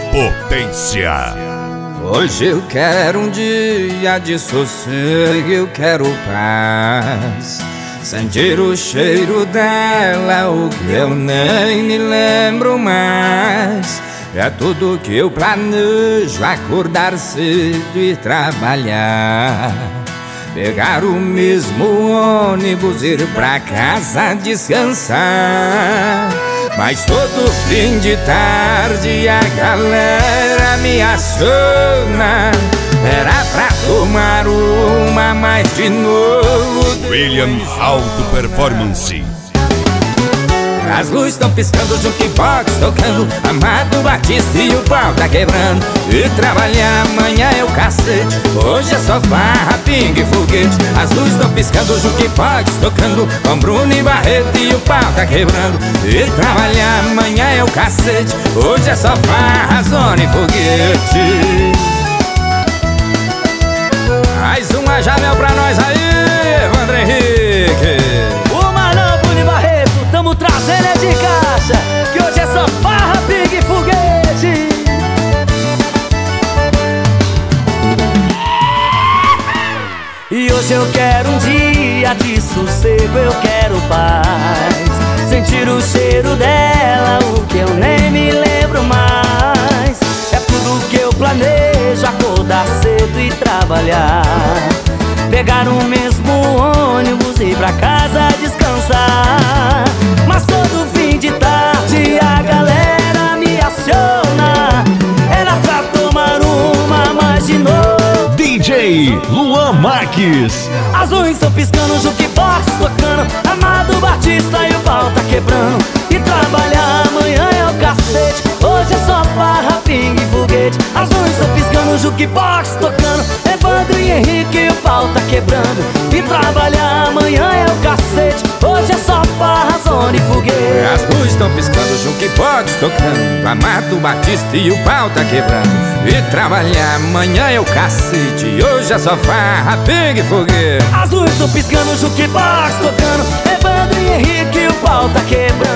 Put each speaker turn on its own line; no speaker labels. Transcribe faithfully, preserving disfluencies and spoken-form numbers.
potência.
Hoje eu quero um dia de sossego, eu quero paz. Sentir o cheiro dela, o que eu nem me lembro mais. É tudo que eu planejo, acordar cedo e trabalhar. Pegar o mesmo ônibus, ir pra casa descansar. Mas todo fim de tarde a galera me aciona. Era pra tomar uma, mas de novo
William Auto Performance.
as luzes estão piscando, jukebox tocando, Amado Batista e o pau tá quebrando. E trabalhar amanhã é o cacete, hoje é só farra, pingue e foguete. As luzes estão piscando, jukebox tocando, com Bruno e Barreto e o pau tá quebrando. E trabalhar amanhã é o cacete, hoje é só farra, zona e foguete. Mais uma Jamel pra nós aí, Evandro Henrique.
Tamo trazendo é de caixa, que hoje é só farra, pingue e foguete. E hoje eu quero um dia de sossego, eu quero paz. Sentir o cheiro dela, o que eu nem me lembro mais. É tudo que eu planejo, acordar cedo e trabalhar. Pegar o mesmo ônibus e ir pra casa descansar. Mas todo fim de tarde a galera me aciona. Era pra tomar uma, mas de novo
D J Luan Marques.
as luzes estão piscando, jukebox tocando, Amado Batista e o pau tá quebrando. E trabalhar amanhã é o cacete, hoje é só farra, pingue e foguete. As luzes estão piscando, jukebox tocando, Evandro e Henrique e o pau tá quebrando. E trabalhar amanhã é o cacete, hoje é só farra, zona e foguete.
As luzes estão piscando, jukebox tocando, Amado Batista e o pau tá quebrando. E trabalhar amanhã é o cacete, hoje é só farra, pingue e foguete.
As luzes estão piscando, jukebox tocando, Evandro e Henrique e o pau tá quebrando.